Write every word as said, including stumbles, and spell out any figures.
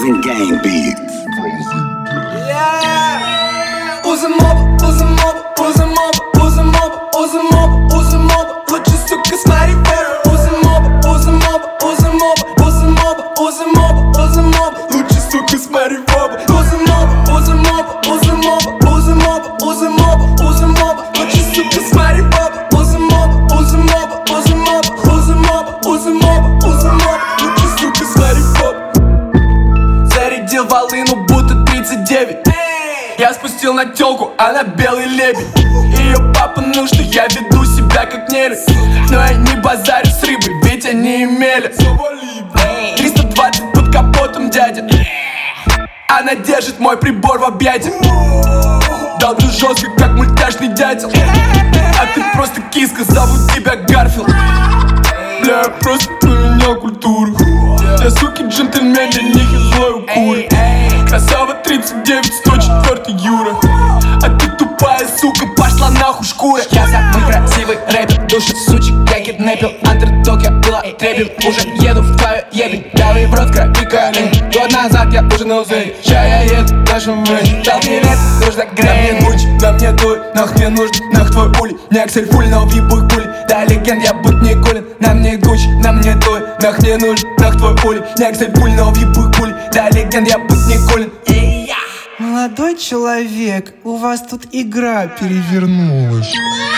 Frozen Gang Beats. Yeah. Uzem mob, uzem mob, uzem mob, uzem mob, uzem mob, uzem mob. Лучше, сука, смотри в Uzem mob, uzem mob, uzem mob, uzem mob, uzem mob, uzem mob. Лучше, сука, смотри в оба. Uzem mob, uzem mob, uzem mob, uzem mob, uzem mob, uzem mob. Лучше, сука, смотри в оба. Uzem mob, uzem mob, uzem mob, uzem mob, uzem mob, uzem mob. Лучше, сука, смотри в оба. Зарядил волыну, будто тридцать девять. Я спустил на тёлку, она белый лебедь. Её папа, ну что я веду себя как нелюдь. Но я не базарю с рыбой, ведь они имели триста двадцать под капотом, дядя. Она держит мой прибор в объятиях. Долблю жестко, как мультяшный дятел. А ты просто киска, зовут тебя Гарфилд. Бля, я просто поменял культуру. Для суки джентльмен, для них я злой укур. Красава тридцать девять, сто четыре Юра. А ты тупая сука, пошла нахуй шкура. Я самый красивый рэпер, душит сучек я киднепил. Андердог я была трепил, уже еду в твою ебень. Белый в рот, крови колени. Год назад я уже на узеле, ща я еду в нашем мэне. Дал билет, нужно грей. На мне Гуччи, на мне твой, нах мне нужен, нах твой улей. Не Аксель фуль, но въебуй пули. Да легенд, я будь не кулин. На мне Гуччи, на мне твой, нах мне нужен, нах твой улей. Не Аксель фуль, но въебуй пули. Да легенд, я будь не кулин. Молодой человек, у вас тут игра перевернулась.